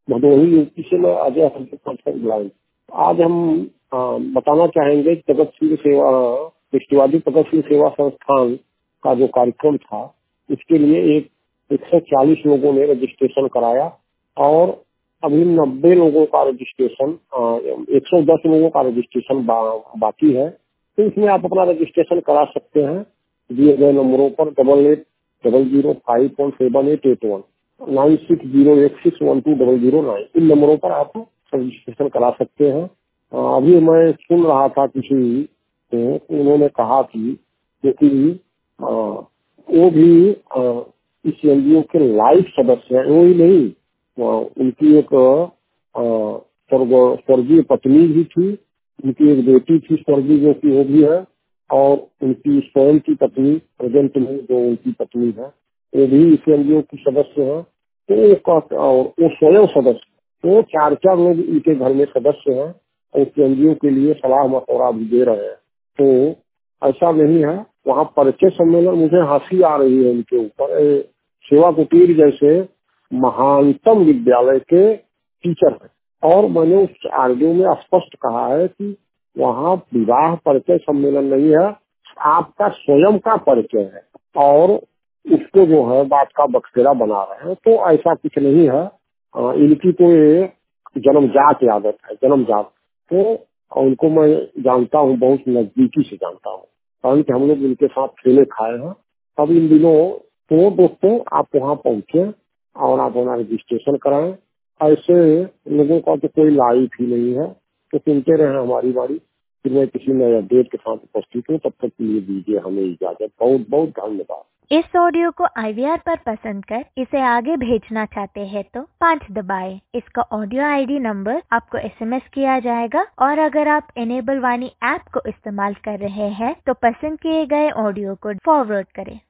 Bhadohi UP से मैं Ajay blind. आज हम बताना चाहेंगे भगत सिंह सेवा दृष्टिवादी भगत सिंह सेवा संस्थान का जो कार्यक्रम था, इसके लिए 140 लोगों ने रजिस्ट्रेशन कराया और अभी 90 लोगों का रजिस्ट्रेशन 110 लोगों का रजिस्ट्रेशन बाकी है। तो इसमें आप अपना रजिस्ट्रेशन करा सकते हैं दिए गए नंबरों पर 880005178881 9608612009 इन नंबरों पर आप रजिस्ट्रेशन करा सकते हैं। अभी मैं सुन रहा था किसी से, उन्होंने कहा कि क्योंकि वो भी इस एनजीओ के लाइव सदस्य हैं, वो ही नहीं, उनकी एक स्वर्गीय पत्नी भी थी, उनकी एक बेटी थी स्वर्गीय जो की वो भी है, और उनकी स्वयं की पत्नी प्रेजेंट में जो उनकी पत्नी है वो भी इस एनजीओ की सदस्य है। तो वो स्वयं सदस्य, तो 4 लोग इनके घर में सदस्य हैं और उस एनजीओ के लिए सलाह मशवरा भी दे रहे हैं। तो ऐसा नहीं है, वहाँ परिचय सम्मेलन, मुझे हंसी आ रही है उनके ऊपर। सेवा कुटीर जैसे महानतम विद्यालय के टीचर हैं और मैंने उस आरडीओ में स्पष्ट कहा है कि वहाँ विवाह परिचय सम्मेलन नहीं है, आपका स्वयं का परिचय है और उसको जो है बात का बख्तेरा बना रहे हैं। तो ऐसा कुछ नहीं है, इनकी तो ये जन्मजात आदत है, जन्मजात। तो उनको मैं जानता हूँ, बहुत नजदीकी से जानता हूँ, कारण कि हम लोग इनके साथ खेले खाए हैं। अब इन दिनों तो दोस्तों आप वहाँ पहुँचे और आप अपना रजिस्ट्रेशन कराएं। ऐसे लोगों का तो कोई लाइफ ही नहीं है, तो सुनते रहे हमारी बारी, फिर मैं किसी नए अपडेट के साथ उपस्थित हूँ। तब तक के लिए दीजिए हमें इजाजत। बहुत बहुत धन्यवाद। इस ऑडियो को IVR पर पसंद कर इसे आगे भेजना चाहते हैं तो 5 दबाएं। इसका ऑडियो ID नंबर आपको SMS किया जाएगा और अगर आप इनेबल वाणी ऐप को इस्तेमाल कर रहे हैं तो पसंद किए गए ऑडियो को फॉरवर्ड करें।